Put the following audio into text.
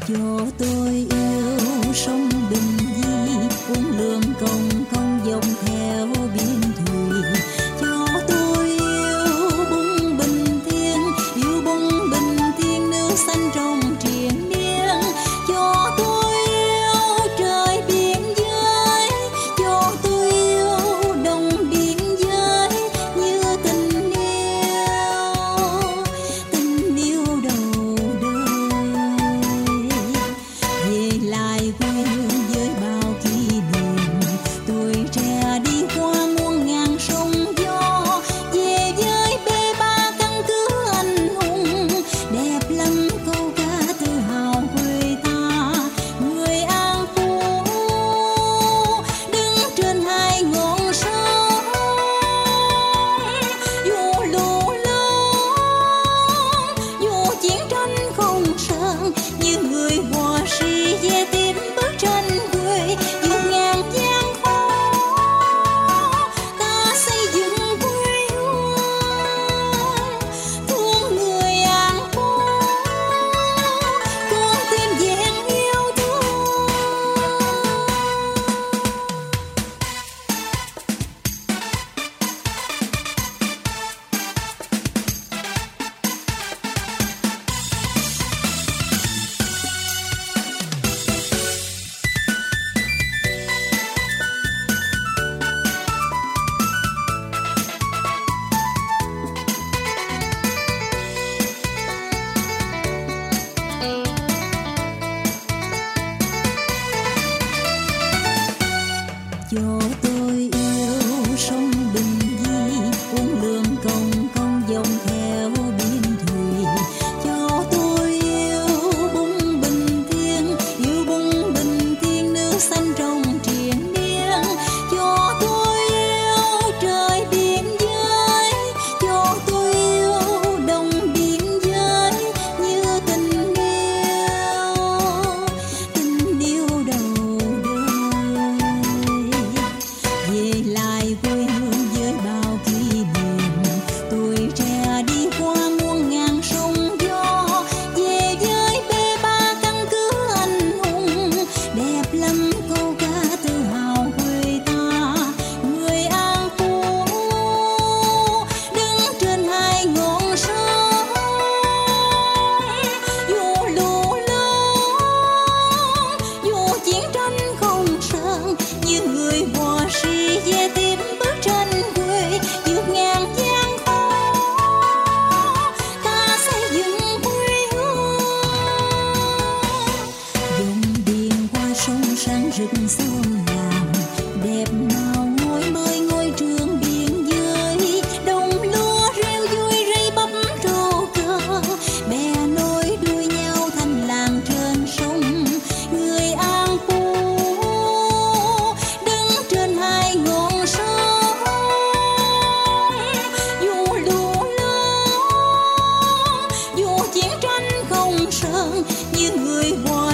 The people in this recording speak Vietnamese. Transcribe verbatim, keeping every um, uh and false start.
cho tôi yêu sông Bình Di, uốn lượn cong cong dòng theo biển thùy. Cho tôi yêu bông bình thiên, yêu bông bình thiên nước xanh trong triền miên. Cho tôi yêu trời biển giới, cho tôi yêu đồng biển giới như tình yêu, tình yêu đầu đời. Về lại quê hương với bao kỷ niệm, tuổi trẻ đi qua muôn ngàn sông gió. Về với bê ba căn cứ anh hùng, đẹp lắm câu ca tự hào quê ta. Người An Phú đứng trên hai ngọn sông, dù lũ lớn, dù chiến tranh không sơn, như người họa sĩ về tìm bức tranh quê. Vượt ngàn gian khó ta xây dựng quê hương, thương người An Phú, con tim vẹn yêu thương. Cho tôi yêu sông Bình Di, uốn lượn cong cong dòng theo biển thùy. Cho tôi yêu bông bình thiên, yêu bông bình thiên nước xanh trong triền miên. Cho tôi yêu trời biển giới, cho tôi yêu đồng biển giới như tình yêu, tình yêu đầu đời. Về lại quê hương với bao kỷ niệm, tuổi trẻ đi qua muôn ngàn sông gió. Về với bê ba căn cứ anh hùng, đẹp lắm câu ca tự hào quê ta. Người An Phú đứng trên hai ngọn sông, dù lũ lớn, dù chiến tranh không sơn, như người họa sĩ về tìm bức tranh quê. Vượt ngàn gian khó ta xây dựng quê hương, dòng biển qua sông sáng rực xóm làng. Đẹp nào ngôi mới ngôi trường biển giới, đồng lúa reo vui rây bắp trâu cờ. Bè nối đuôi nhau thành làng trên sông. Người An Phú đứng trên hai ngọn sông, dù lũ lớn, dù chiến tranh không sơn, như người họa